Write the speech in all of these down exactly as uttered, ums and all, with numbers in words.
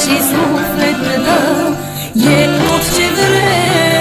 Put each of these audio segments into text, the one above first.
și suflet ne dă, e tot ce vrei.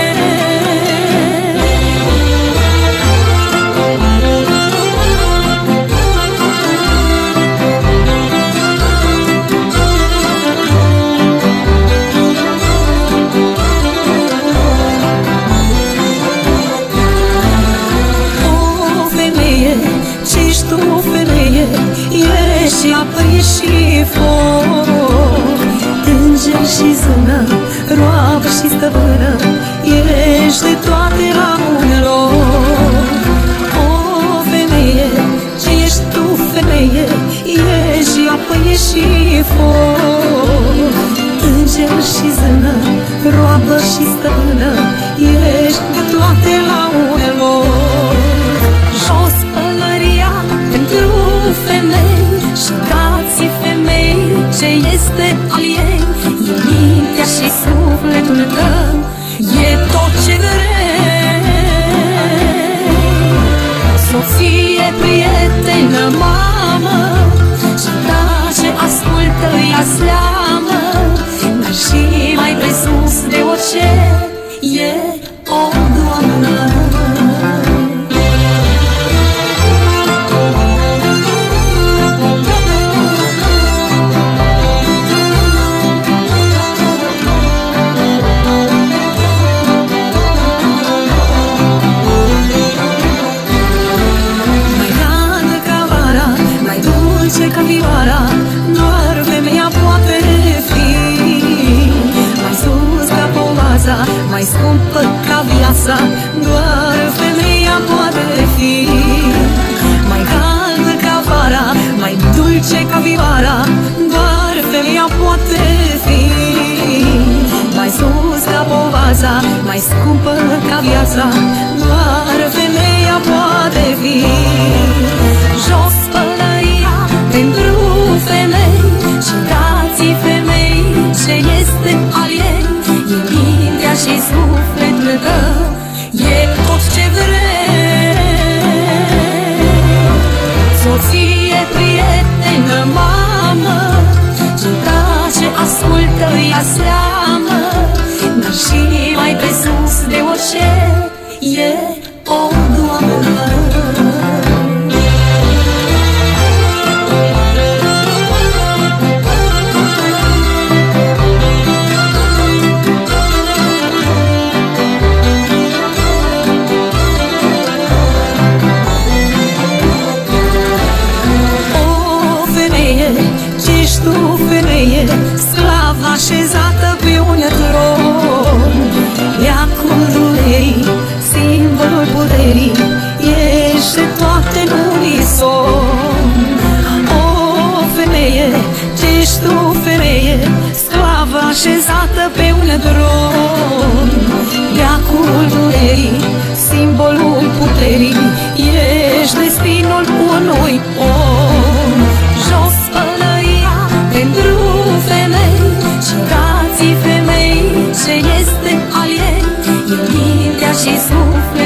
Și apă și foc, înger și zână, roabă și stăpână, ești de toate la un loc. O femeie, ce ești tu, femeie, ești și apă și foc, înger și zână, roabă și stăpână, ești de toate la un loc. Jos pălăria pentru femei și dați femei ce este al ei, e mintea și sufletul tău, e tot ce vrei. Soție, prietenă, mamă, și da ce ascultă ea seamă, dar și mai presus de orice e o doamnă. Ca vioara, doar femeia poate fi mai sus ca povaza, mai scumpă ca viața, doar femeia poate fi mai caldă ca vara, mai dulce ca vioara, doar femeia poate fi mai sus ca povaza, mai scumpă ca viața, doar femeia poate fi. Jos pălăria pentru femei și dați femei ce este al ei, e mintea și sufletul tău, e tot ce vrei. Soție, prietenă, mamă, și da ce ascultă ea seamă, dar și mai presus de orice e o doamnă. Sclava așezată pe un tron, leacul durerii, simbolul puterii, ești de toate în unison. O femeie, ce-ești tu, femeie, sclava așezată pe un tron, leacul durerii, simbolul puterii, ești destinul unui om. Jos pălăria pentru femei și dați femei ce este al ei, e mintea și sufletul